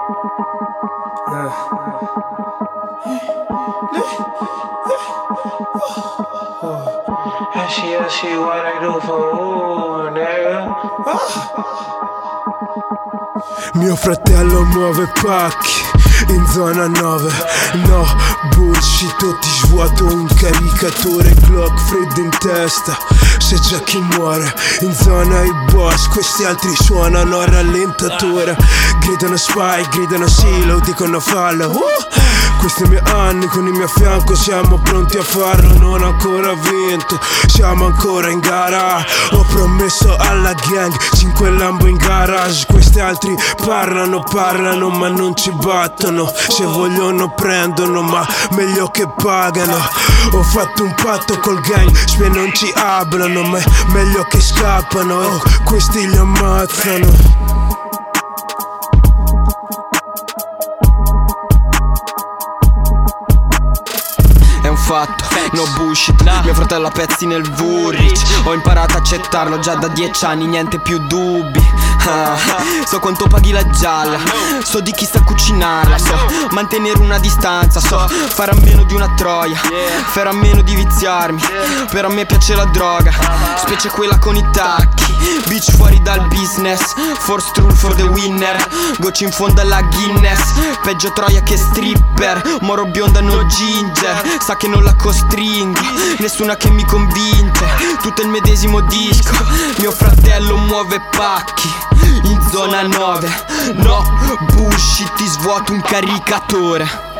She what I do for nigga. Mio fratello muove pacchi in zona 9. No bullshit, ti svuoto un caricatore, Glock freddo in testa. Se c'è chi muore in zona i boss, questi altri suonano a rallentatore. Gridano spy, gridano silo, dicono fallo. Questi miei anni con il mio fianco, siamo pronti a farlo. Non ho ancora vinto, siamo ancora in gara. Ho promesso alla gang 5 Lambo in garage. Questi altri parlano ma non ci battono. Se vogliono prendono, ma meglio che pagano. Ho fatto un patto col gang, spie non ci hablano, ma è meglio che scappano. Oh, questi li ammazzano. È un fatto, no bullshit. Mio fratello ha pezzi nel Woolrich. Ho imparato a accettarlo già da 10 anni, niente più dubbi. So quanto paghi la gialla, so di chi sa cucinarla, so mantenere una distanza, so fare a meno di una troia, fare a meno di viziarmi. Per a me piace la droga, specie quella con i tacchi. Bitch fuori dal business, force true for the winner. Gocci in fondo alla Guinness, peggio troia che stripper. Moro bionda no ginger, sa che non la costringo, nessuna che mi convince. Tutto il medesimo disco, mio fratello muove pacchi in zona 9. No bullshit, ti svuoto un caricatore.